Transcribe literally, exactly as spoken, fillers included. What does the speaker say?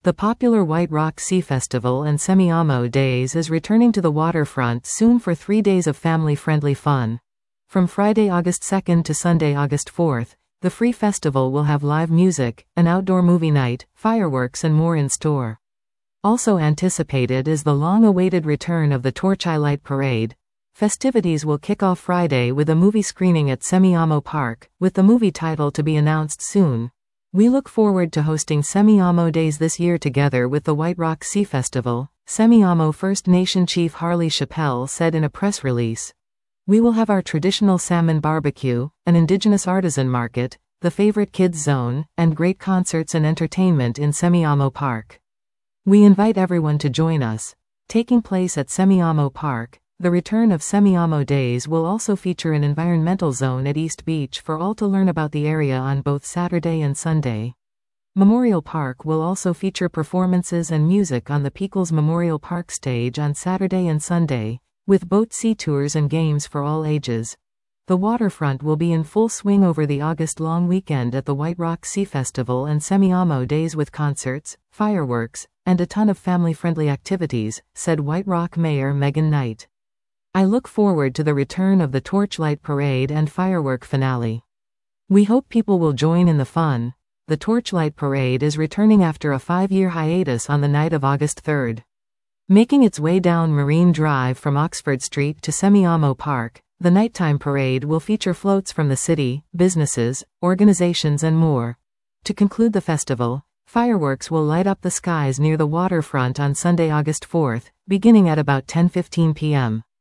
The popular White Rock Sea Festival and Semiahmo Days is returning to the waterfront soon for three days of family-friendly fun. From Friday, August second to Sunday, August fourth, the free festival will have live music, an outdoor movie night, fireworks and more in store. Also anticipated is the long-awaited return of the Torchlight Light Parade. Festivities will kick off Friday with a movie screening at Semiahmo Park, with the movie title to be announced soon. We look forward to hosting Semiahmo Days this year together with the White Rock Sea Festival, Semiahmo First Nation Chief Harley Chappell said in a press release. We will have our traditional salmon barbecue, an indigenous artisan market, the favorite kids zone, and great concerts and entertainment in Semiahmo Park. We invite everyone to join us. Taking place at Semiahmo Park, the return of Semiahmo Days will also feature an environmental zone at East Beach for all to learn about the area on both Saturday and Sunday. Memorial Park will also feature performances and music on the Peakles Memorial Park stage on Saturday and Sunday, with boat sea tours and games for all ages. The waterfront will be in full swing over the August long weekend at the White Rock Sea Festival and Semiahmo Days with concerts, fireworks, and a ton of family-friendly activities, said White Rock Mayor Megan Knight. I look forward to the return of the Torchlight Parade and firework finale. We hope people will join in the fun. The Torchlight Parade is returning after a five-year hiatus on the night of August third. Making its way down Marine Drive from Oxford Street to Semiahmo Park, the nighttime parade will feature floats from the city, businesses, organizations and more. To conclude the festival, fireworks will light up the skies near the waterfront on Sunday, August fourth, beginning at about ten fifteen p m